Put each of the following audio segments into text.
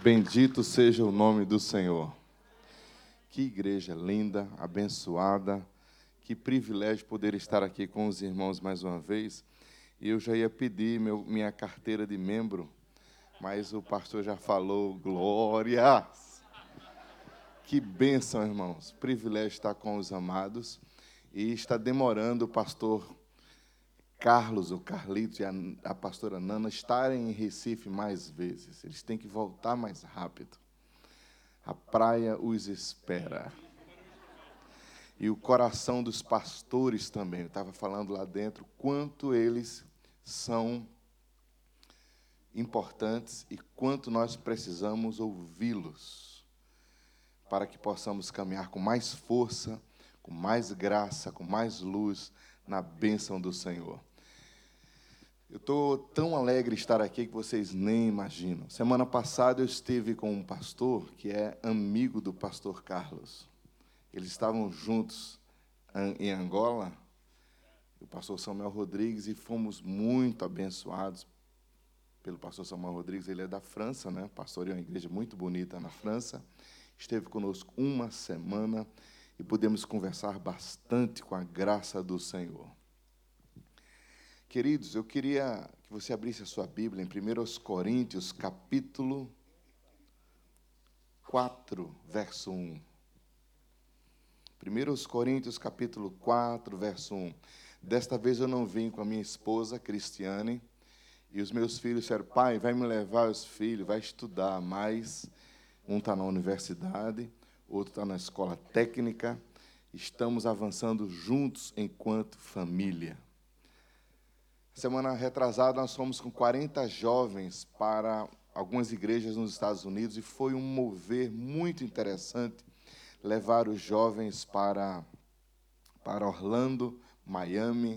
Bendito seja o nome do Senhor. Que igreja linda, abençoada. Que privilégio poder estar aqui com os irmãos mais uma vez. E eu já ia pedir minha carteira de membro, mas o pastor já falou, glória! Que bênção, irmãos. Privilégio estar com os amados. E está demorando o pastor Carlos, o Carlitos e a pastora Nana estarem em Recife mais vezes. Eles têm que voltar mais rápido. A praia os espera. E o coração dos pastores também. Eu estava falando lá dentro quanto eles são importantes e quanto nós precisamos ouvi-los para que possamos caminhar com mais força, com mais graça, com mais luz na bênção do Senhor. Eu estou tão alegre de estar aqui que vocês nem imaginam. Semana passada eu estive com um pastor que é amigo do pastor Carlos. Eles estavam juntos em Angola, o pastor Samuel Rodrigues, e fomos muito abençoados pelo pastor Samuel Rodrigues. Ele é da França, né? Pastoreou uma igreja muito bonita na França. Esteve conosco uma semana e pudemos conversar bastante com a graça do Senhor. Queridos, eu queria que você abrisse a sua Bíblia em 1 Coríntios, capítulo 4, verso 1. 1 Coríntios, capítulo 4, verso 1. Desta vez eu não vim com a minha esposa, Cristiane, e os meus filhos disseram, pai, vai me levar os filhos, vai estudar mais. Um está na universidade, outro está na escola técnica. Estamos avançando juntos enquanto família. Semana retrasada, nós fomos com 40 jovens para algumas igrejas nos Estados Unidos e foi um mover muito interessante levar os jovens para Orlando, Miami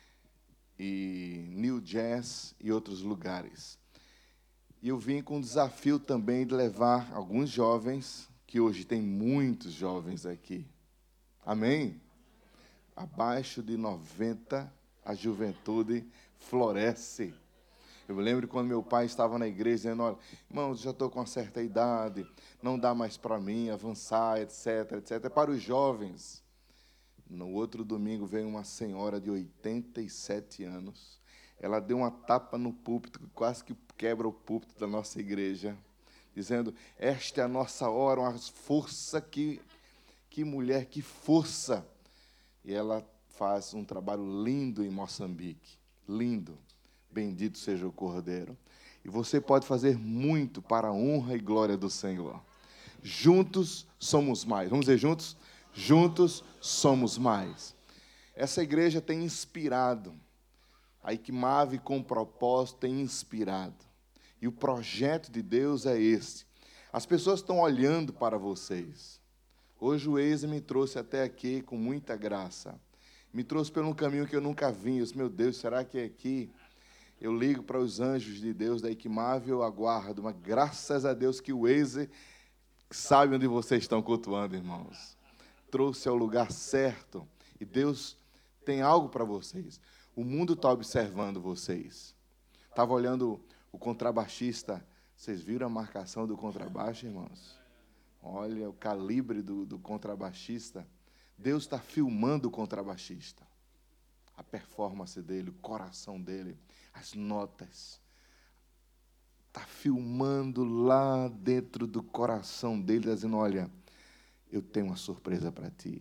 e New Jersey e outros lugares. E eu vim com o desafio também de levar alguns jovens, que hoje tem muitos jovens aqui. Amém? Abaixo de 90, a juventude floresce. Eu me lembro quando meu pai estava na igreja dizendo, olha, irmãos, já estou com uma certa idade, não dá mais para mim avançar, etc, etc. É para os jovens. No outro domingo veio uma senhora de 87 anos. Ela deu uma tapa no púlpito, quase que quebra o púlpito da nossa igreja, dizendo, esta é a nossa hora, uma força, que mulher, que força. E ela faz um trabalho lindo em Moçambique. Lindo. Bendito seja o Cordeiro. E você pode fazer muito para a honra e glória do Senhor. Juntos somos mais. Vamos dizer juntos? Juntos somos mais. Essa igreja tem inspirado. A Icmave com propósito tem inspirado. E o projeto de Deus é esse. As pessoas estão olhando para vocês. Hoje o Waze me trouxe até aqui com muita graça. Me trouxe por um caminho que eu nunca vim. Eu disse, meu Deus, será que é aqui? Eu ligo para os anjos de Deus da Icmave, eu aguardo. Mas graças a Deus que o Waze sabe onde vocês estão cultuando, irmãos. Trouxe ao lugar certo. E Deus tem algo para vocês. O mundo está observando vocês. Estava olhando o contrabaixista. Vocês viram a marcação do contrabaixo, irmãos? Olha o calibre do contrabaixista. Deus está filmando o contrabaixista. A performance dele, o coração dele, as notas. Está filmando lá dentro do coração dele, dizendo, olha, eu tenho uma surpresa para ti.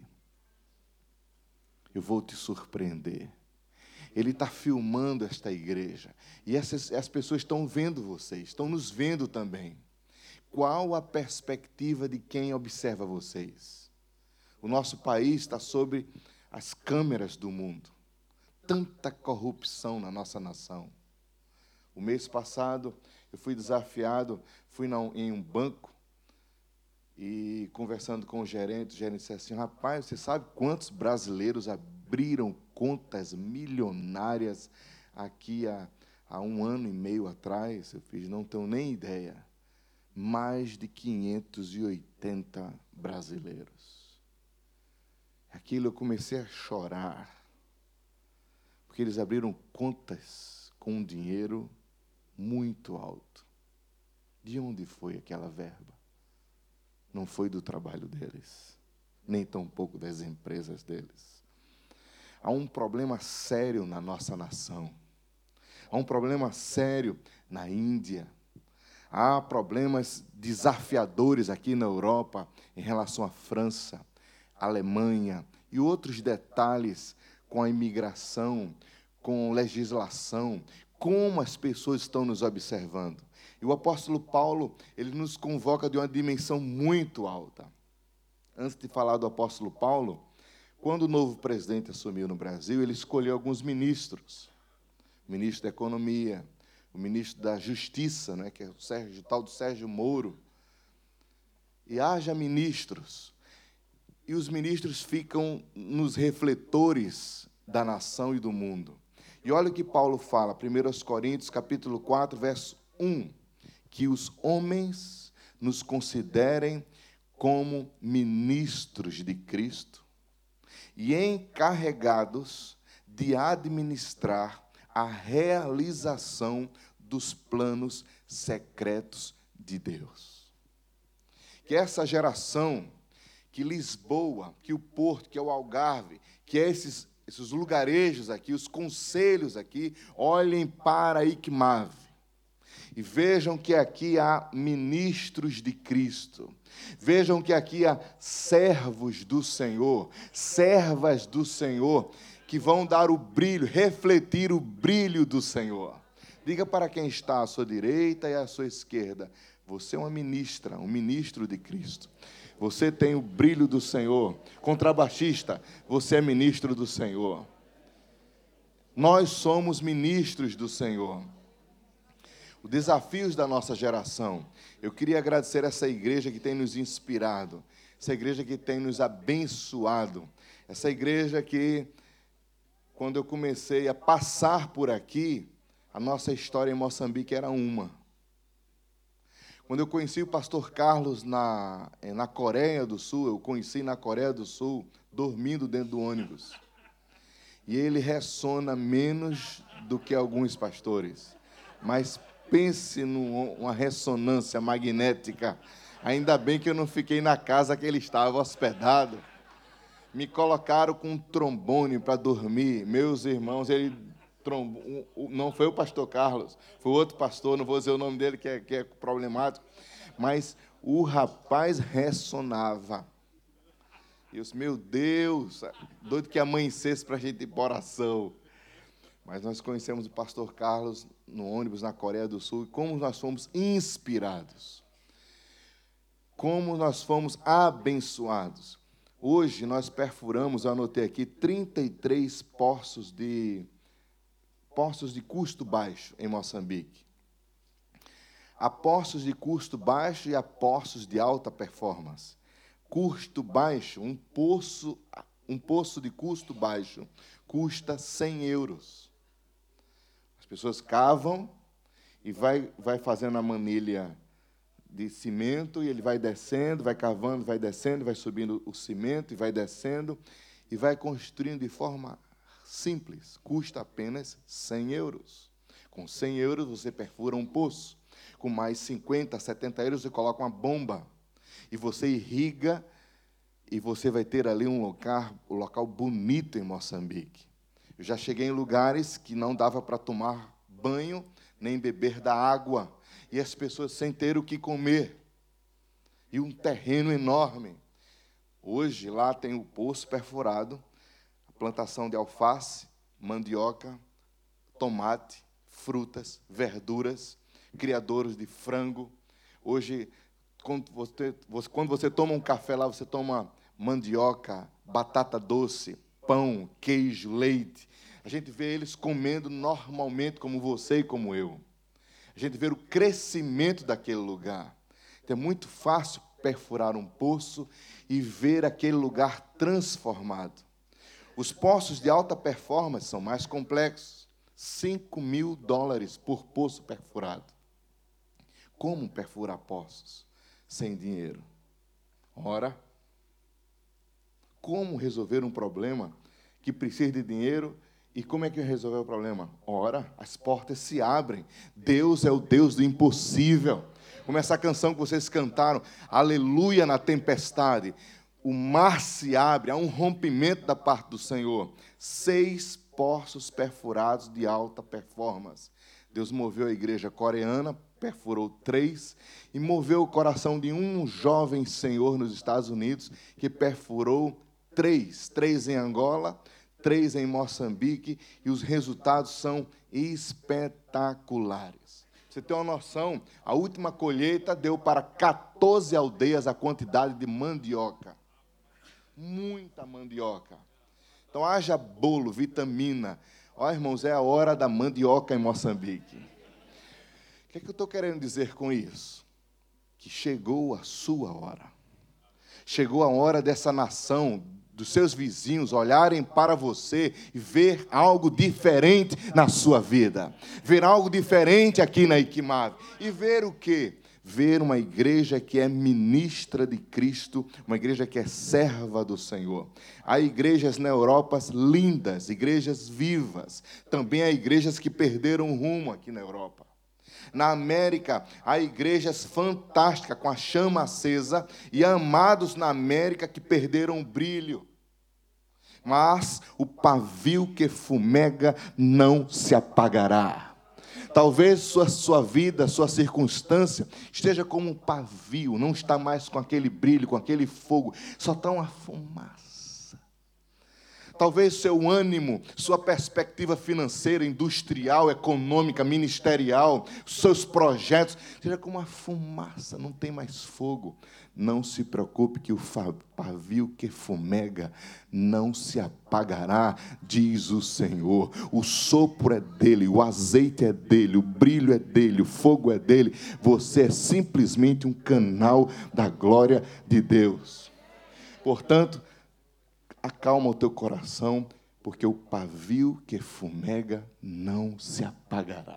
Eu vou te surpreender. Ele está filmando esta igreja. E as pessoas estão vendo vocês, estão nos vendo também. Qual a perspectiva de quem observa vocês? O nosso país está sob as câmeras do mundo. Tanta corrupção na nossa nação. O mês passado, eu fui desafiado, fui em um banco e conversando com o gerente disse assim, rapaz, você sabe quantos brasileiros abriram contas milionárias aqui há 1 ano e meio atrás? Eu fiz, não tenho nem ideia. Mais de 580 brasileiros. Aquilo eu comecei a chorar, porque eles abriram contas com um dinheiro muito alto. De onde foi aquela verba? Não foi do trabalho deles, nem tampouco das empresas deles. Há um problema sério na nossa nação. Há um problema sério na Índia. Há problemas desafiadores aqui na Europa em relação à França, Alemanha e outros detalhes com a imigração, com legislação, como as pessoas estão nos observando. E o apóstolo Paulo, ele nos convoca de uma dimensão muito alta. Antes de falar do apóstolo Paulo, quando o novo presidente assumiu no Brasil, ele escolheu alguns ministros. O ministro da Economia, o ministro da Justiça, né, que é o tal do Sérgio Moro. E haja ministros. E os ministros ficam nos refletores da nação e do mundo. E olha o que Paulo fala, 1 Coríntios, capítulo 4, verso 1, que os homens nos considerem como ministros de Cristo e encarregados de administrar a realização dos planos secretos de Deus. Que essa geração, que Lisboa, que o Porto, que é o Algarve, que é esses lugarejos aqui, os conselhos aqui, olhem para a ICMAV e vejam que aqui há ministros de Cristo. Vejam que aqui há servos do Senhor, servas do Senhor, que vão dar o brilho, refletir o brilho do Senhor. Diga para quem está à sua direita e à sua esquerda, você é uma ministra, um ministro de Cristo. Você tem o brilho do Senhor. Contrabaixista, você é ministro do Senhor. Nós somos ministros do Senhor. Os desafios da nossa geração. Eu queria agradecer essa igreja que tem nos inspirado, essa igreja que tem nos abençoado, essa igreja que, quando eu comecei a passar por aqui, a nossa história em Moçambique era uma. Quando eu conheci o pastor Carlos na Coreia do Sul, eu conheci na Coreia do Sul, dormindo dentro do ônibus. E ele ressona menos do que alguns pastores, mas pense numa ressonância magnética. Ainda bem que eu não fiquei na casa que ele estava hospedado. Me colocaram com um trombone para dormir. Meus irmãos, não foi o pastor Carlos, foi outro pastor, não vou dizer o nome dele, que é problemático, mas o rapaz ressonava. E eu disse, meu Deus, doido que amanhecesse para a gente ir para oração. Mas nós conhecemos o pastor Carlos no ônibus na Coreia do Sul, e como nós fomos inspirados, como nós fomos abençoados. Hoje nós perfuramos, eu anotei aqui, 33 poços de custo baixo em Moçambique. Há poços de custo baixo e há poços de alta performance. Custo baixo, um poço de custo baixo custa 100 euros. As pessoas cavam e vai fazendo a manilha de cimento e ele vai descendo, vai cavando, vai descendo, vai subindo o cimento e vai descendo e vai construindo de forma simples, custa apenas 100 euros. Com 100 euros você perfura um poço. Com mais 50, 70 euros você coloca uma bomba. E você irriga e você vai ter ali um local bonito em Moçambique. Eu já cheguei em lugares que não dava para tomar banho, nem beber da água. E as pessoas sem ter o que comer. E um terreno enorme. Hoje lá tem o poço perfurado, plantação de alface, mandioca, tomate, frutas, verduras, criadores de frango. Hoje, quando você toma um café lá, você toma mandioca, batata doce, pão, queijo, leite. A gente vê eles comendo normalmente, como você e como eu. A gente vê o crescimento daquele lugar. Então, é muito fácil perfurar um poço e ver aquele lugar transformado. Os poços de alta performance são mais complexos. $5.000 por poço perfurado. Como perfurar poços sem dinheiro? Ora, como resolver um problema que precisa de dinheiro? E como é que resolver o problema? Ora, as portas se abrem. Deus é o Deus do impossível. Como essa canção que vocês cantaram, aleluia na tempestade. O mar se abre, há um rompimento da parte do Senhor. 6 poços perfurados de alta performance. Deus moveu a igreja coreana, perfurou 3, e moveu o coração de um jovem senhor nos Estados Unidos, que perfurou 3. 3 em Angola, 3 em Moçambique, e os resultados são espetaculares. Você tem uma noção, a última colheita deu para 14 aldeias a quantidade de mandioca. Muita mandioca. Então, haja bolo, vitamina. Ó, irmãos, é a hora da mandioca em Moçambique. O que é que eu estou querendo dizer com isso? Que chegou a sua hora. Chegou a hora dessa nação, dos seus vizinhos, olharem para você e ver algo diferente na sua vida. Ver algo diferente aqui na Iquimave. E ver o quê? Ver uma igreja que é ministra de Cristo, uma igreja que é serva do Senhor. Há igrejas na Europa lindas, igrejas vivas. Também há igrejas que perderam o rumo aqui na Europa. Na América, há igrejas fantásticas, com a chama acesa, e amados na América que perderam o brilho. Mas o pavio que fumega não se apagará. Talvez sua vida, sua circunstância esteja como um pavio, não está mais com aquele brilho, com aquele fogo, só está uma fumaça. Talvez seu ânimo, sua perspectiva financeira, industrial, econômica, ministerial, seus projetos, seja como uma fumaça, não tem mais fogo. Não se preocupe que o pavio que fumega não se apagará, diz o Senhor. O sopro é dele, o azeite é dele, o brilho é dele, o fogo é dele. Você é simplesmente um canal da glória de Deus. Portanto, acalma o teu coração, porque o pavio que fumega não se apagará.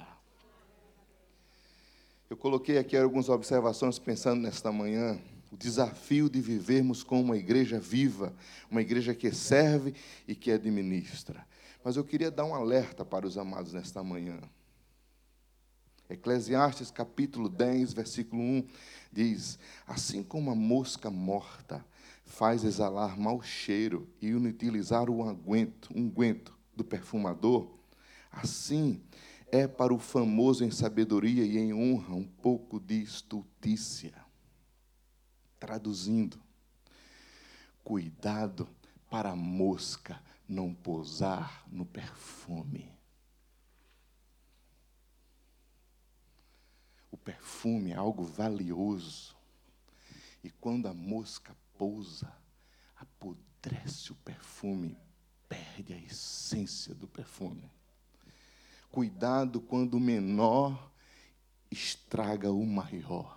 Eu coloquei aqui algumas observações pensando nesta manhã. O desafio de vivermos como uma igreja viva, uma igreja que serve e que administra. Mas eu queria dar um alerta para os amados nesta manhã. Eclesiastes capítulo 10, versículo 1, diz: assim como a mosca morta faz exalar mau cheiro e inutilizar o unguento do perfumador, assim é para o famoso em sabedoria e em honra um pouco de estultícia. Traduzindo, cuidado para a mosca não pousar no perfume. O perfume é algo valioso. E quando a mosca pousa, apodrece o perfume, perde a essência do perfume. Cuidado quando o menor estraga o maior.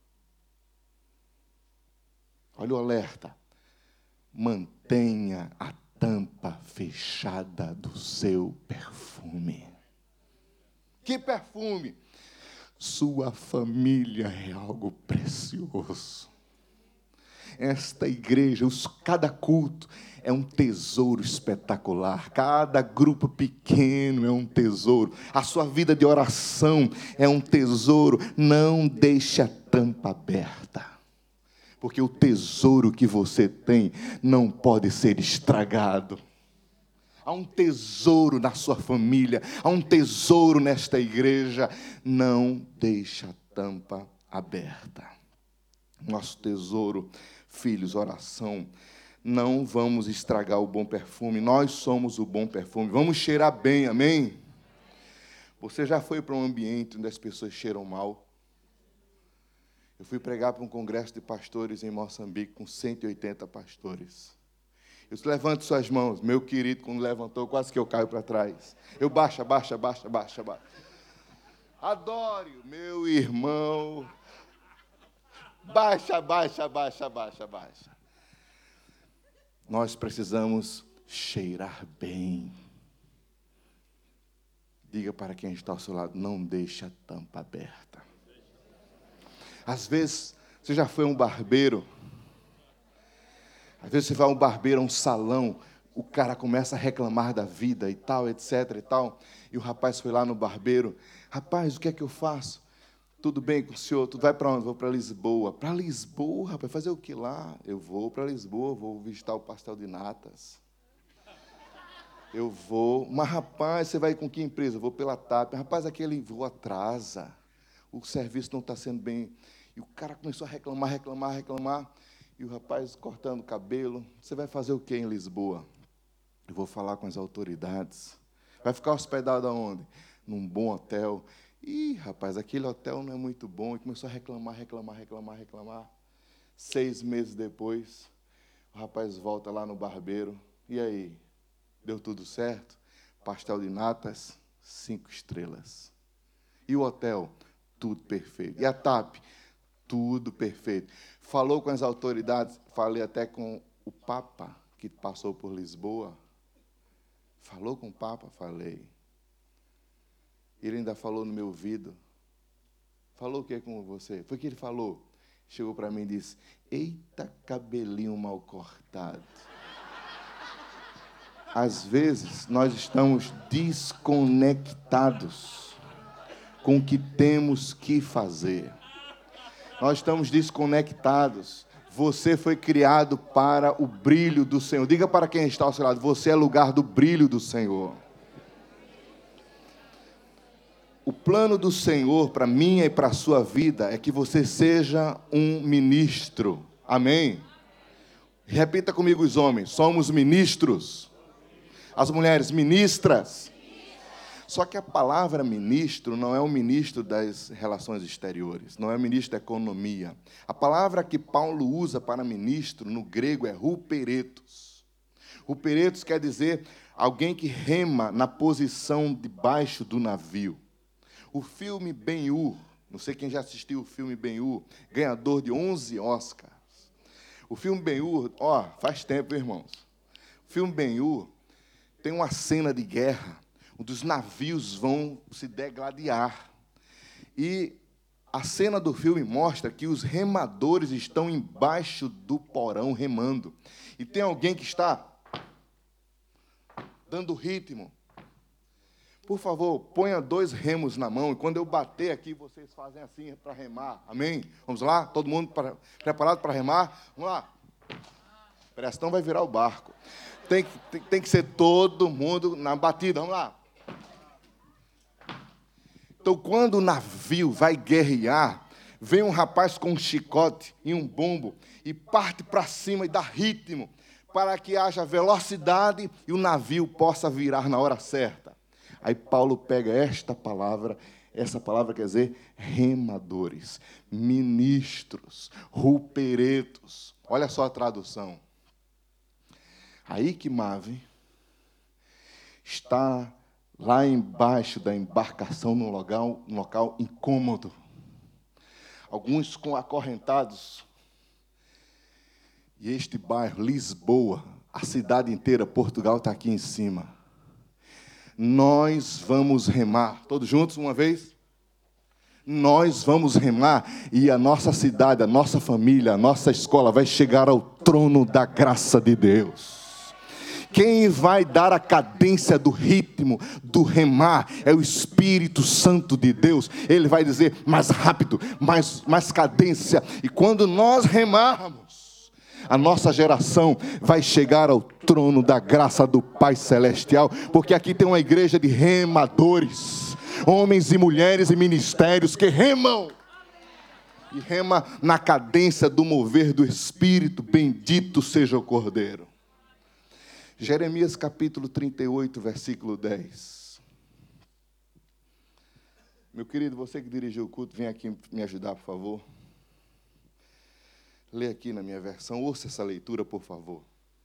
Olha o alerta. Mantenha a tampa fechada do seu perfume. Que perfume? Sua família é algo precioso. Esta igreja, cada culto é um tesouro espetacular. Cada grupo pequeno é um tesouro. A sua vida de oração é um tesouro. Não deixe a tampa aberta. Porque o tesouro que você tem não pode ser estragado. Há um tesouro na sua família, há um tesouro nesta igreja. Não deixe a tampa aberta. Nosso tesouro, filhos, oração. Não vamos estragar o bom perfume. Nós somos o bom perfume. Vamos cheirar bem, amém? Você já foi para um ambiente onde as pessoas cheiram mal? Eu fui pregar para um congresso de pastores em Moçambique com 180 pastores. Eu disse: levante suas mãos. Meu querido, quando levantou, quase que eu caio para trás. Eu baixa. Adore, meu irmão. Baixa. Nós precisamos cheirar bem. Diga para quem está ao seu lado: não deixe a tampa aberta. Às vezes, você já foi a um barbeiro. Às vezes você vai a um barbeiro, a um salão, o cara começa a reclamar da vida e tal, etc. e tal. E o rapaz foi lá no barbeiro: rapaz, o que é que eu faço? Tudo bem com o senhor? Tu vai para onde? Vou para Lisboa. Para Lisboa, rapaz, fazer o que lá? Eu vou para Lisboa, vou visitar o pastel de natas. Eu vou. Mas, rapaz, você vai com que empresa? Eu vou pela TAP. Rapaz, aquele voo atrasa. O serviço não está sendo bem. E o cara começou a reclamar. E o rapaz cortando o cabelo. Você vai fazer o quê em Lisboa? Eu vou falar com as autoridades. Vai ficar hospedado aonde? Num bom hotel. Ih, rapaz, aquele hotel não é muito bom. E começou a reclamar. 6 meses depois, o rapaz volta lá no barbeiro. E aí? Deu tudo certo? Pastel de natas, 5 estrelas. E o hotel? Tudo perfeito. E a TAP? Tudo perfeito. Falou com as autoridades, falei até com o Papa, que passou por Lisboa. Falou com o Papa? Falei. Ele ainda falou no meu ouvido. Falou o que com você? Foi o que ele falou. Chegou para mim e disse, eita, cabelinho mal cortado. Às vezes, nós estamos desconectados com o que temos que fazer. Nós estamos desconectados. Você foi criado para o brilho do Senhor. Diga para quem está ao seu lado, você é lugar do brilho do Senhor. O plano do Senhor para minha e para a sua vida é que você seja um ministro. Amém? Repita comigo os homens, somos ministros. As mulheres, ministras. Só que a palavra ministro não é o ministro das relações exteriores, não é o ministro da economia. A palavra que Paulo usa para ministro no grego é ruperetos. Ruperetos quer dizer alguém que rema na posição debaixo do navio. O filme Ben-Hur, não sei quem já assistiu o filme Ben-Hur, ganhador de 11 Oscars. O filme Ben-Hur, faz tempo, irmãos. O filme Ben-Hur tem uma cena de guerra, onde os navios vão se degladiar. E a cena do filme mostra que os remadores estão embaixo do porão remando. E tem alguém que está dando ritmo. Por favor, ponha 2 remos na mão, e quando eu bater aqui, vocês fazem assim para remar. Amém? Vamos lá? Todo mundo preparado para remar? Vamos lá. Prestão vai virar o barco. Tem que ser todo mundo na batida. Vamos lá. Então, quando o navio vai guerrear, vem um rapaz com um chicote e um bombo e parte para cima e dá ritmo para que haja velocidade e o navio possa virar na hora certa. Aí Paulo pega essa palavra quer dizer remadores, ministros, ruperetos. Olha só a tradução. Aí que Mave está lá embaixo da embarcação, num local incômodo. Alguns com acorrentados. E este bairro, Lisboa, a cidade inteira, Portugal, está aqui em cima. Nós vamos remar. Todos juntos, uma vez? Nós vamos remar e a nossa cidade, a nossa família, a nossa escola vai chegar ao trono da graça de Deus. Quem vai dar a cadência do ritmo, do remar, é o Espírito Santo de Deus. Ele vai dizer mais rápido, mais cadência. E quando nós remarmos, a nossa geração vai chegar ao trono da graça do Pai Celestial. Porque aqui tem uma igreja de remadores, homens e mulheres e ministérios que remam. E rema na cadência do mover do Espírito. Bendito seja o Cordeiro. Jeremias capítulo 38, versículo 10. Meu querido, você que dirigiu o culto, vem aqui me ajudar, por favor. Lê aqui na minha versão, ouça essa leitura, por favor.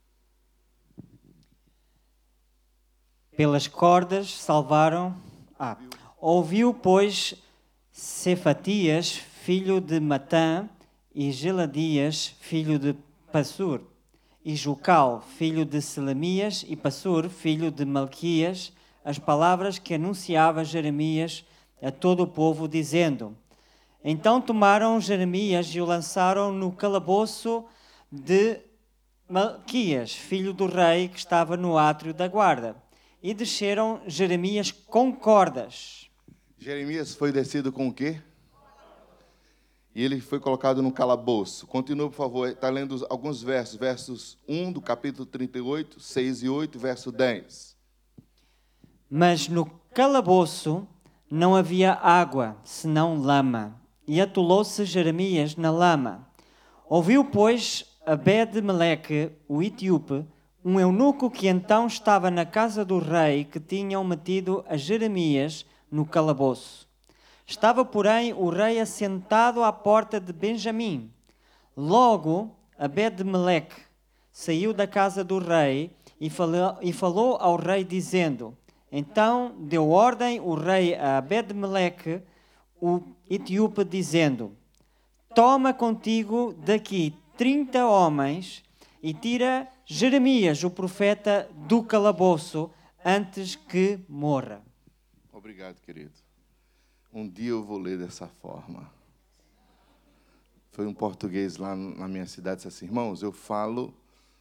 Pelas cordas salvaram... Ouviu, pois, Cefatias, filho de Matã, e Geladias, filho de Passur, e Jucal, filho de Selemias, e Passur, filho de Malquias, as palavras que anunciava Jeremias a todo o povo, dizendo: Então tomaram Jeremias e o lançaram no calabouço de Malquias, filho do rei, que estava no átrio da guarda. E desceram Jeremias com cordas. Jeremias foi descido com o quê? E ele foi colocado no calabouço. Continua, por favor. Está lendo alguns versos. Versos 1 do capítulo 38, 6 e 8, verso 10. Mas no calabouço não havia água, senão lama. E atolou-se Jeremias na lama. Ouviu, pois, Ebed-Meleque, o etíope, um eunuco que então estava na casa do rei, que tinham metido a Jeremias no calabouço. Estava, porém, o rei assentado à porta de Benjamim. Logo, Ebed-Meleque saiu da casa do rei e falou ao rei, dizendo: Então deu ordem o rei a Ebed-Meleque, o etíope, dizendo: Toma contigo daqui 30 homens e tira Jeremias, o profeta, do calabouço, antes que morra. Obrigado, querido. Um dia eu vou ler dessa forma. Foi um português lá na minha cidade, disse assim: irmãos, eu falo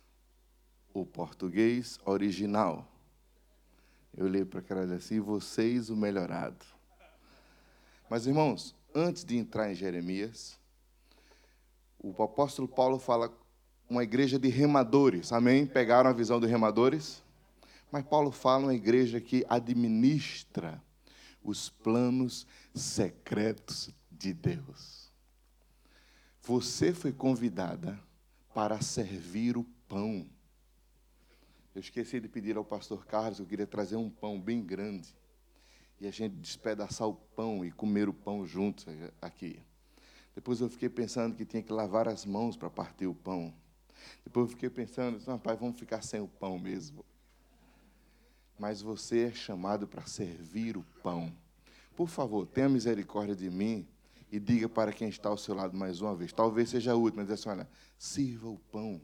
o português original. Eu olhei para aquela ali assim: vocês o melhorado. Mas, irmãos, antes de entrar em Jeremias, o apóstolo Paulo fala uma igreja de remadores, amém? Pegaram a visão dos remadores? Mas Paulo fala uma igreja que administra os planos secretos de Deus. Você foi convidada para servir o pão. Eu esqueci de pedir ao pastor Carlos, eu queria trazer um pão bem grande. E a gente despedaçar o pão e comer o pão juntos aqui. Depois eu fiquei pensando que tinha que lavar as mãos para partir o pão. Depois eu fiquei pensando, rapaz, vamos ficar sem o pão mesmo. Mas você é chamado para servir o pão. Por favor, tenha misericórdia de mim e diga para quem está ao seu lado mais uma vez. Talvez seja a última, mas diz assim, olha, sirva o pão.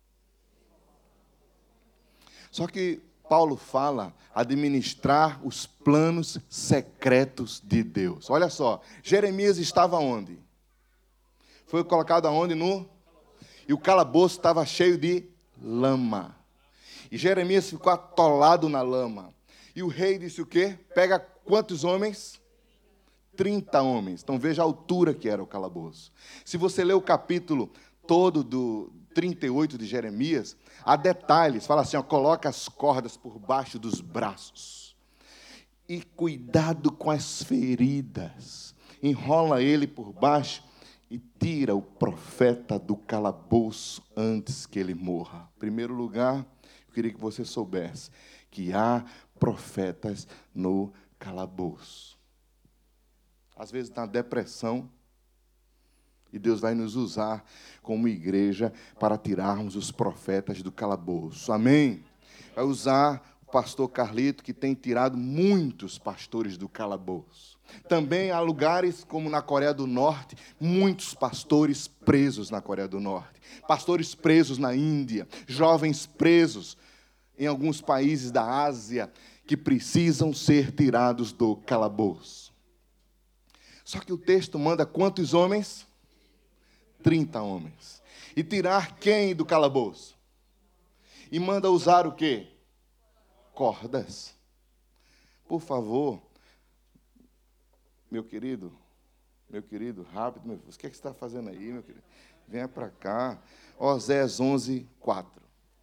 Só que Paulo fala administrar os planos secretos de Deus. Olha só, Jeremias estava onde? Foi colocado aonde? E o calabouço estava cheio de lama. E Jeremias ficou atolado na lama. E o rei disse o quê? Pega quantos homens? 30 homens. Então veja a altura que era o calabouço. Se você ler o capítulo todo do 38 de Jeremias, há detalhes. Fala assim, ó, coloca as cordas por baixo dos braços. E cuidado com as feridas. Enrola ele por baixo e tira o profeta do calabouço antes que ele morra. Em primeiro lugar, eu queria que você soubesse que há profetas no calabouço. Às vezes na depressão, e Deus vai nos usar como igreja para tirarmos os profetas do calabouço. Amém? Vai usar o pastor Carlito, que tem tirado muitos pastores do calabouço. Também há lugares como na Coreia do Norte, muitos pastores presos na Coreia do Norte. Pastores presos na Índia, jovens presos em alguns países da Ásia, que precisam ser tirados do calabouço. Só que o texto manda quantos homens? 30 homens. E tirar quem do calabouço? E manda usar o quê? Cordas. Por favor, meu querido, rápido, meu filho. O que é que você está fazendo aí, meu querido? Venha para cá. Oséias 11, 4.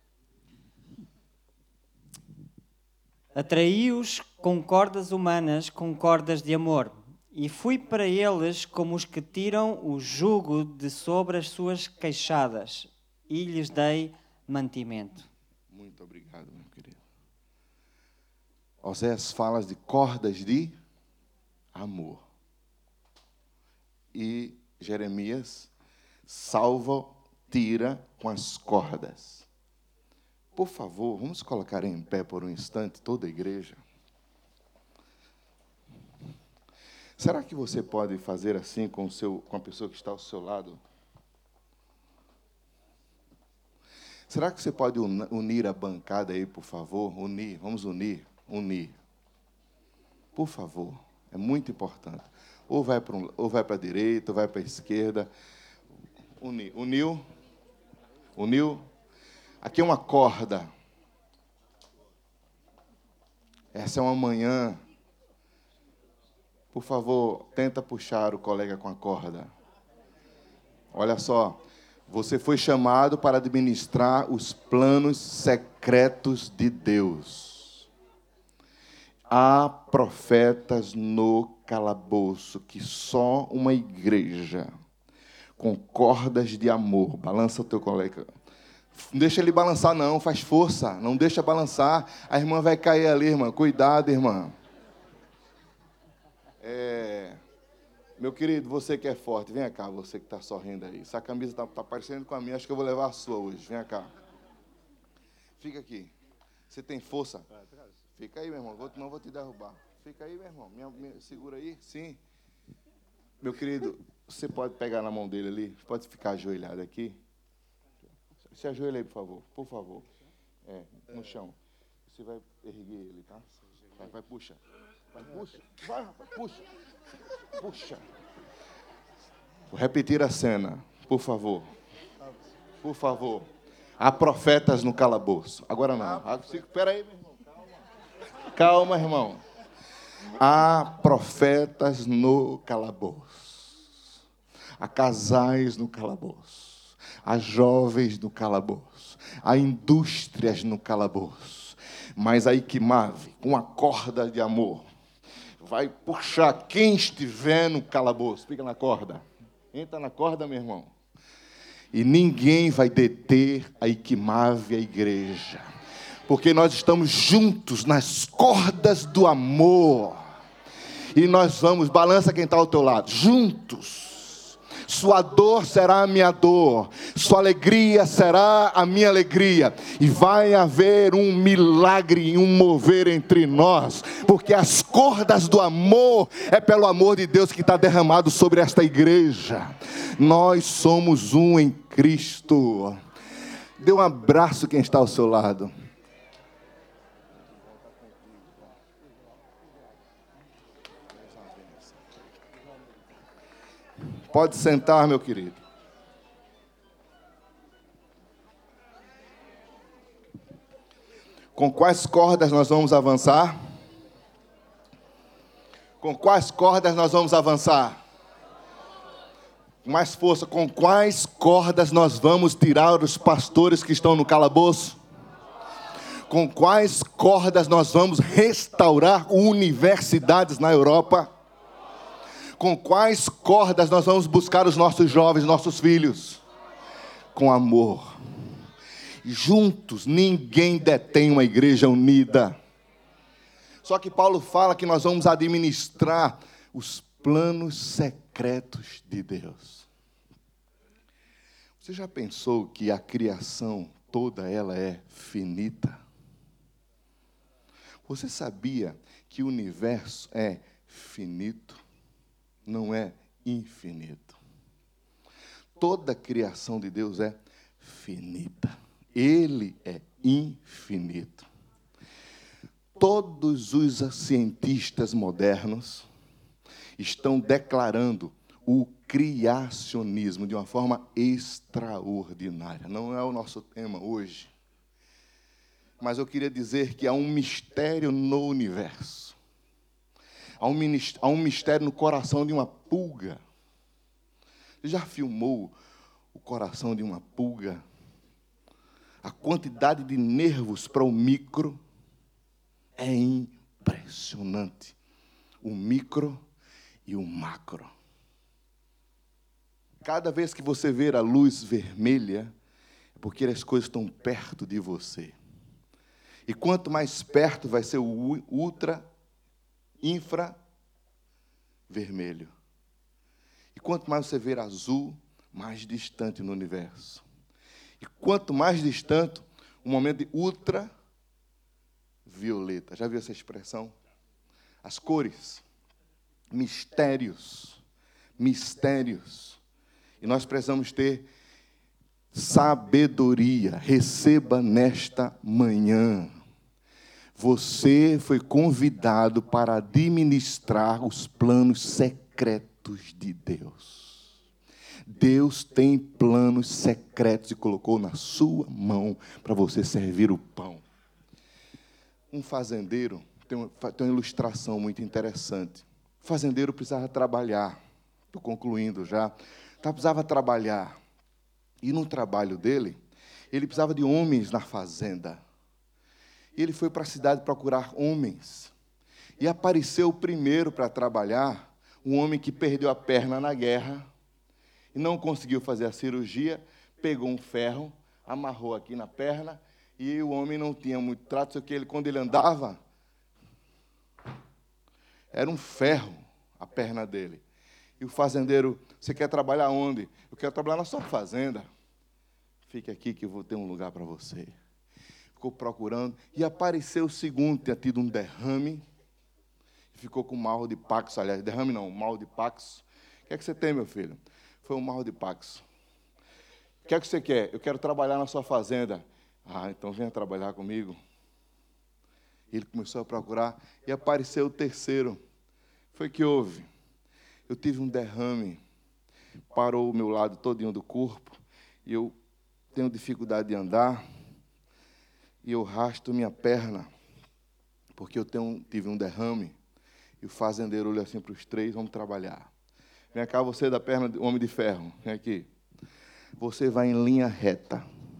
Atraí-os com cordas humanas, com cordas de amor. E fui para eles como os que tiram o jugo de sobre as suas queixadas, e lhes dei mantimento. Muito obrigado, meu querido. Oséias fala de cordas de amor. E Jeremias salva, tira com as cordas. Por favor, vamos colocar em pé por um instante toda a igreja. Será que você pode fazer assim com a pessoa que está ao seu lado? Será que você pode unir a bancada aí, por favor? Unir, vamos unir. Por favor, é muito importante. Ou vai para a direita, ou vai para a esquerda. Uniu? Aqui é uma corda. Essa é uma manhã. Por favor, tenta puxar o colega com a corda. Olha só, você foi chamado para administrar os planos secretos de Deus. Há profetas no calabouço que só uma igreja com cordas de amor. Balança o teu colega. Não deixa ele balançar, não. Faz força. Não deixa balançar. A irmã vai cair ali, irmã. Cuidado, irmã. Meu querido, você que é forte, vem cá, você que está sorrindo aí. Essa camisa está parecendo com a minha, acho que eu vou levar a sua hoje. Vem cá. Fica aqui. Você tem força? Fica aí, meu irmão. Não vou te derrubar. Fica aí, meu irmão. Segura aí. Sim. Meu querido, você pode pegar na mão dele ali? Pode ficar ajoelhado aqui? Se ajoelha aí, por favor. Por favor. No chão. Você vai erguer ele, tá? Vai, puxa. Vai, puxa. Vai, rapaz, puxa. Puxa. Vou repetir a cena, por favor. Por favor. Há profetas no calabouço. Agora não. Espera aí, meu irmão. Calma, irmão. Há profetas no calabouço. Há casais no calabouço. Há jovens no calabouço. Há indústrias no calabouço. Mas a Iquimave, com a corda de amor, vai puxar quem estiver no calabouço. Fica na corda. Entra na corda, meu irmão. E ninguém vai deter a Iquimave, a igreja. Porque nós estamos juntos nas cordas do amor. E nós vamos, balança quem está ao teu lado, juntos. Sua dor será a minha dor, sua alegria será a minha alegria, e vai haver um milagre, um mover entre nós, porque as cordas do amor é pelo amor de Deus que está derramado sobre esta igreja. Nós somos um em Cristo. Dê um abraço quem está ao seu lado. Pode sentar, meu querido. Com quais cordas nós vamos avançar? Com quais cordas nós vamos avançar? Com mais força, com quais cordas nós vamos tirar os pastores que estão no calabouço? Com quais cordas nós vamos restaurar universidades na Europa? Com quais cordas nós vamos buscar os nossos jovens, nossos filhos? Com amor. Juntos, ninguém detém uma igreja unida. Só que Paulo fala que nós vamos administrar os planos secretos de Deus. Você já pensou que a criação toda ela é finita? Você sabia que o universo é finito? Não é infinito. Toda a criação de Deus é finita. Ele é infinito. Todos os cientistas modernos estão declarando o criacionismo de uma forma extraordinária. Não é o nosso tema hoje. Mas eu queria dizer que há um mistério no universo. Há um mistério no coração de uma pulga. Você já filmou o coração de uma pulga? A quantidade de nervos para o micro é impressionante. O micro e o macro. Cada vez que você ver a luz vermelha, é porque as coisas estão perto de você. E quanto mais perto vai ser o infravermelho. E quanto mais você ver azul, mais distante no universo. E quanto mais distante, o momento de ultravioleta. Já viu essa expressão? As cores. Mistérios. Mistérios. E nós precisamos ter sabedoria. Receba nesta manhã. Você foi convidado para administrar os planos secretos de Deus. Deus tem planos secretos e colocou na sua mão para você servir o pão. Um fazendeiro, tem uma ilustração muito interessante. O fazendeiro precisava trabalhar. Estou concluindo já. precisava trabalhar. E no trabalho dele, ele precisava de homens na fazenda. E ele foi para a cidade procurar homens. E apareceu primeiro para trabalhar um homem que perdeu a perna na guerra e não conseguiu fazer a cirurgia, pegou um ferro, amarrou aqui na perna, e o homem não tinha muito trato, só que quando ele andava, era um ferro a perna dele. E o fazendeiro: você quer trabalhar onde? Eu quero trabalhar na sua fazenda. Fique aqui que eu vou ter um lugar para você. Ficou procurando, e apareceu o segundo, tinha tido um derrame, ficou com mal de Paxo, aliás, derrame não, mal de Paxo. O que é que você tem, meu filho? Foi um mal de Paxo. O que é que você quer? Eu quero trabalhar na sua fazenda. Ah, então venha trabalhar comigo. Ele começou a procurar, e apareceu o terceiro. Foi que houve? Eu tive um derrame, parou o meu lado todinho do corpo, e eu tenho dificuldade de andar, e eu rasto minha perna, porque eu tive um derrame. E o fazendeiro olhou assim para os três: vamos trabalhar. Vem cá, você da perna do homem de ferro, vem aqui. Você vai em linha reta,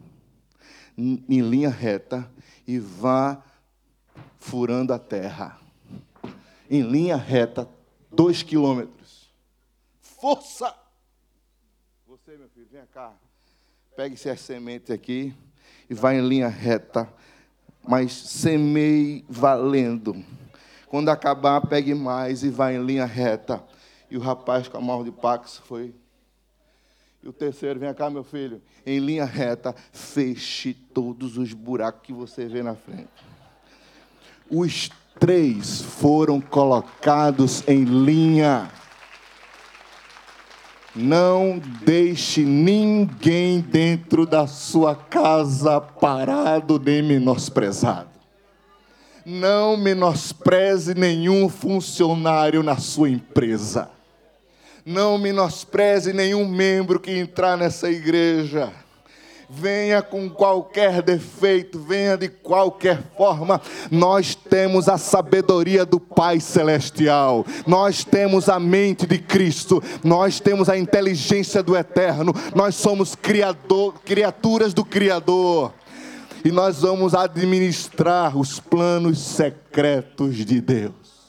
e vá furando a terra. Em linha reta, 2 quilômetros. Força! Você, meu filho, vem cá. Pegue-se as sementes aqui e vai em linha reta, mas semeie valendo. Quando acabar, pegue mais e vai em linha reta. E o rapaz com a mão de Pax foi. E o terceiro: vem cá, meu filho, em linha reta, feche todos os buracos que você vê na frente. Os 3 foram colocados em linha. Não deixe ninguém dentro da sua casa parado nem menosprezado. Não menospreze nenhum funcionário na sua empresa. Não menospreze nenhum membro que entrar nessa igreja. Venha com qualquer defeito, venha de qualquer forma. Nós temos a sabedoria do Pai Celestial. Nós temos a mente de Cristo. Nós temos a inteligência do Eterno. Nós somos criaturas do Criador. E nós vamos administrar os planos secretos de Deus.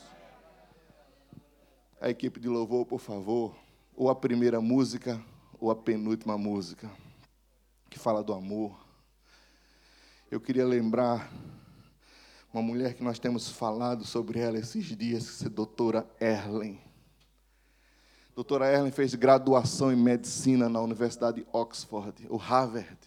A equipe de louvor, por favor, ou a primeira música, ou a penúltima música, que fala do amor. Eu queria lembrar uma mulher que nós temos falado sobre ela esses dias, que é a doutora Erlen. Doutora Erlen fez graduação em medicina na Universidade de Oxford, o Harvard.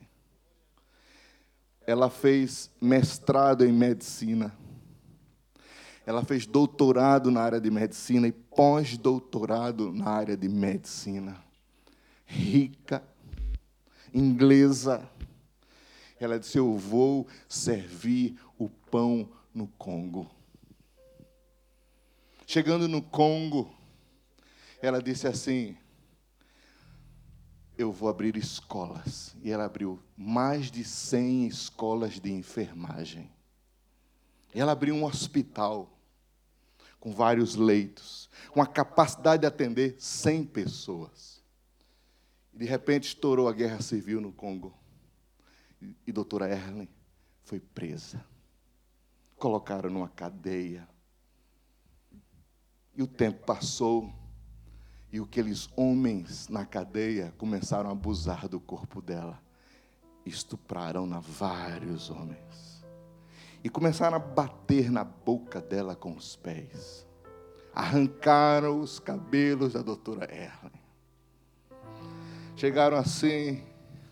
Ela fez mestrado em medicina. Ela fez doutorado na área de medicina e pós-doutorado na área de medicina. Rica, inglesa. Ela disse: eu vou servir o pão no Congo. Chegando no Congo, ela disse assim: eu vou abrir escolas. E ela abriu mais de 100 escolas de enfermagem. E ela abriu um hospital com vários leitos, com a capacidade de atender 100 pessoas. E de repente estourou a guerra civil no Congo. E a doutora Erlen foi presa. Colocaram numa cadeia. E o tempo passou. E aqueles homens na cadeia começaram a abusar do corpo dela. Estupraram vários homens. E começaram a bater na boca dela com os pés. Arrancaram os cabelos da doutora Erlen. Chegaram assim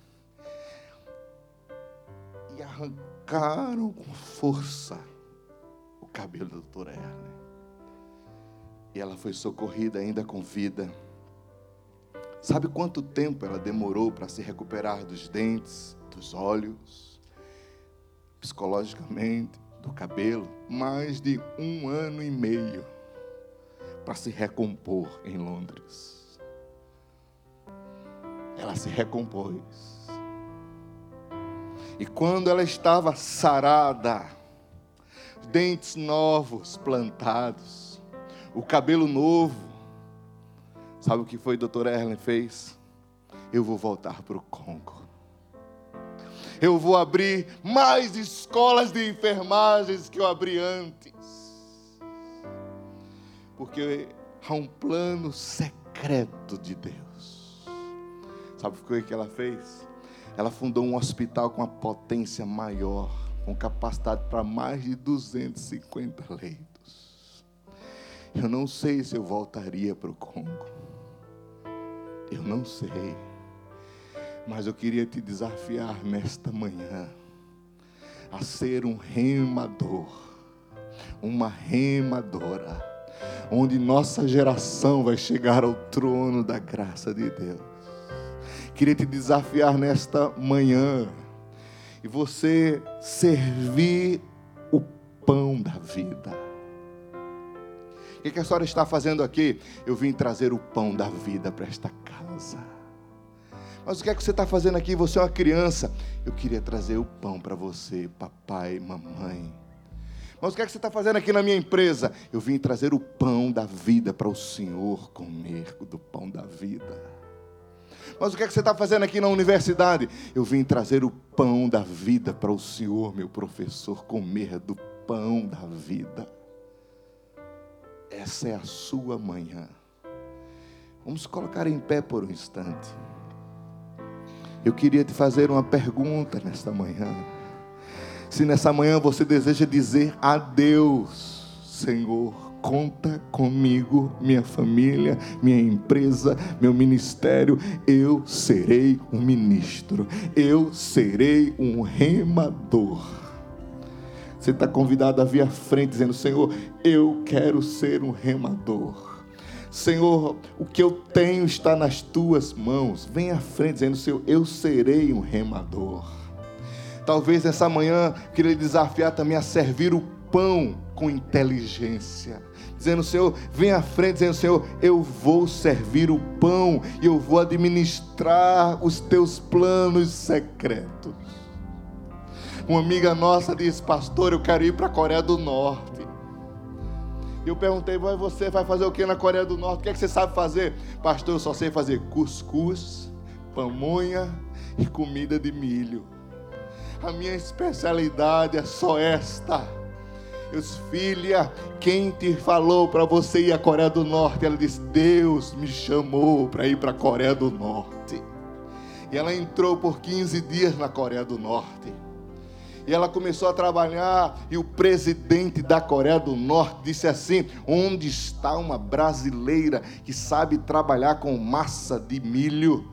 e arrancaram com força o cabelo da doutora Erlen. E ela foi socorrida ainda com vida. Sabe quanto tempo ela demorou para se recuperar dos dentes, dos olhos, psicologicamente, do cabelo? Mais de 1 ano e meio para se recompor em Londres. Ela se recompôs. E quando ela estava sarada, dentes novos plantados, o cabelo novo, sabe o que foi a doutora Erlen fez? eu vou voltar para o Congo. Eu vou abrir mais escolas de enfermagens que eu abri antes. Porque há um plano secreto de Deus. Sabe o que ela fez? Ela fundou um hospital com uma potência maior, com capacidade para mais de 250 leitos. Eu não sei se eu voltaria para o Congo. Eu não sei. Mas eu queria te desafiar nesta manhã a ser um remador, uma remadora, onde nossa geração vai chegar ao trono da graça de Deus. Queria te desafiar nesta manhã e você servir o pão da vida. O que a senhora está fazendo aqui? Eu vim trazer o pão da vida para esta casa. Mas o que é que você está fazendo aqui? Você é uma criança. Eu queria trazer o pão para você, papai, mamãe. Mas o que é que você está fazendo aqui na minha empresa? Eu vim trazer o pão da vida para o senhor comer do pão da vida. Mas o que é que você está fazendo aqui na universidade? Eu vim trazer o pão da vida para o senhor, meu professor, comer do pão da vida. Essa é a sua manhã. Vamos colocar em pé por um instante. Eu queria te fazer uma pergunta nesta manhã. Se nessa manhã você deseja dizer adeus, Senhor, conta comigo, minha família, minha empresa, meu ministério, eu serei um ministro, eu serei um remador. Você está convidado a vir à frente dizendo, Senhor, eu quero ser um remador. Senhor, o que eu tenho está nas tuas mãos. Vem à frente dizendo, Senhor, eu serei um remador. Talvez nessa manhã eu queria lhe desafiar também a servir o pão com inteligência. Dizendo, Senhor, vem à frente dizendo, Senhor, eu vou servir o pão e eu vou administrar os teus planos secretos. Uma amiga nossa disse, pastor, eu quero ir para a Coreia do Norte. Eu perguntei, você vai fazer o que na Coreia do Norte? O que é que você sabe fazer? Pastor, eu só sei fazer cuscuz, pamonha e comida de milho. A minha especialidade é só esta. Eu disse, filha, quem te falou para você ir à Coreia do Norte? Ela disse, Deus me chamou para ir para a Coreia do Norte. E ela entrou por 15 dias na Coreia do Norte. E ela começou a trabalhar, e o presidente da Coreia do Norte disse assim, onde está uma brasileira que sabe trabalhar com massa de milho?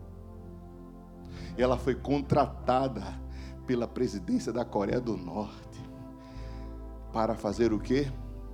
E ela foi contratada pela presidência da Coreia do Norte para fazer o quê?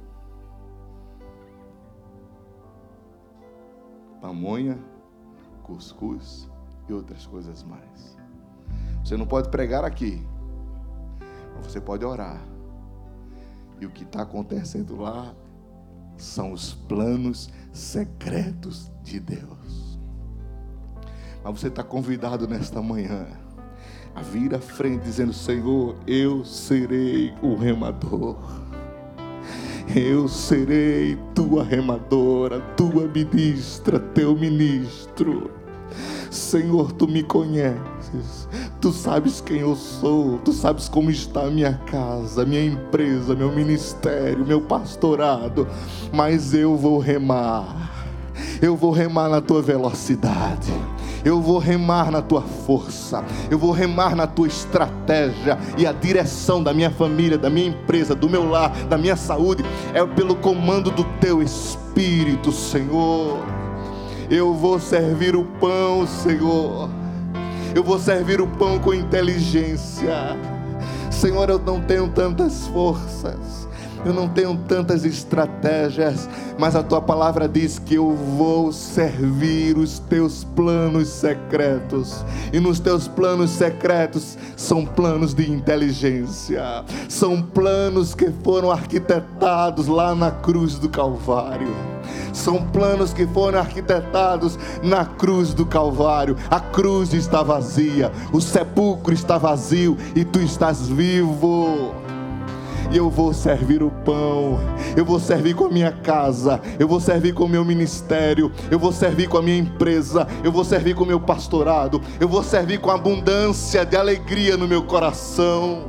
Pamonha, cuscuz e outras coisas mais. Você não pode pregar aqui. Você pode orar. E o que está acontecendo lá são os planos secretos de Deus. Mas você está convidado nesta manhã a vir à frente dizendo, Senhor, eu serei o remador. Eu serei tua remadora, tua ministra, teu ministro. Senhor, tu me conheces, tu sabes quem eu sou, tu sabes como está a minha casa, minha empresa, meu ministério, meu pastorado, mas eu vou remar na tua velocidade, eu vou remar na tua força, eu vou remar na tua estratégia, e a direção da minha família, da minha empresa, do meu lar, da minha saúde, é pelo comando do teu Espírito, Senhor. Eu vou servir o pão, Senhor. Eu vou servir o pão com inteligência. Senhor, eu não tenho tantas forças, eu não tenho tantas estratégias, mas a tua palavra diz que eu vou servir os teus planos secretos. E nos teus planos secretos são planos de inteligência, são planos que foram arquitetados lá na cruz do Calvário. São planos que foram arquitetados na cruz do Calvário. A cruz está vazia, o sepulcro está vazio e tu estás vivo. e eu vou servir o pão, eu vou servir com a minha casa, eu vou servir com o meu ministério, eu vou servir com a minha empresa, eu vou servir com o meu pastorado, eu vou servir com abundância de alegria no meu coração.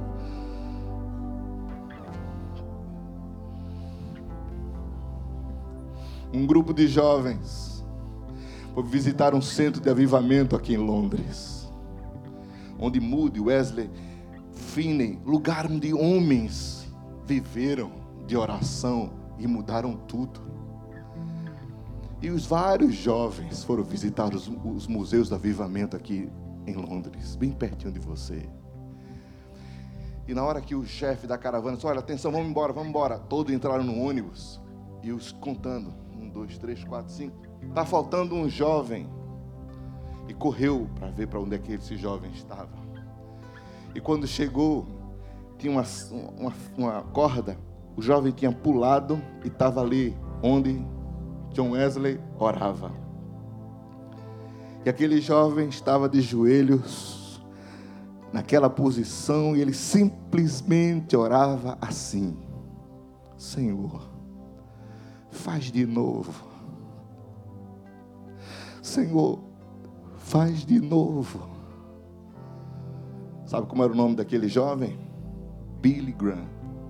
Um grupo de jovens foi visitar um centro de avivamento aqui em Londres, onde Moody, Wesley, Finney, lugar onde homens viveram de oração e mudaram tudo. E os vários jovens foram visitar os museus do avivamento aqui em Londres, bem pertinho de você. E na hora que o chefe da caravana disse: olha, atenção, vamos embora. Todos entraram no ônibus e os contando: 1, 2, 3, 4, 5. Está faltando um jovem. E correu para ver para onde é que esse jovem estava. E quando chegou, tinha uma corda. O jovem tinha pulado e estava ali onde John Wesley orava. E aquele jovem estava de joelhos naquela posição e ele simplesmente orava assim: Senhor, faz de novo. Senhor, faz de novo. Sabe como era o nome daquele jovem? Billy Graham.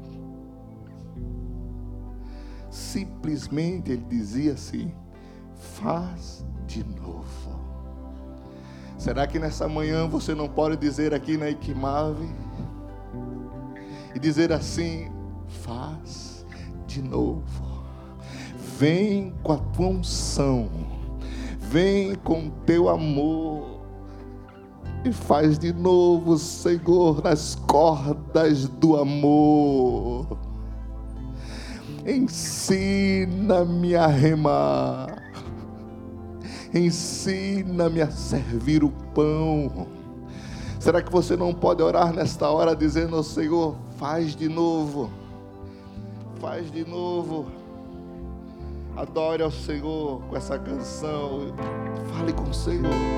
Simplesmente ele dizia assim: faz de novo. Será que nessa manhã você não pode dizer aqui na Ikimave e dizer assim: faz de novo. Vem com a tua unção, vem com teu amor e faz de novo, Senhor, nas cordas do amor. Ensina-me a remar, ensina-me a servir o pão. Será que você não pode orar nesta hora dizendo ao Senhor: faz de novo, faz de novo. Adore ao Senhor com essa canção. Fale com o Senhor.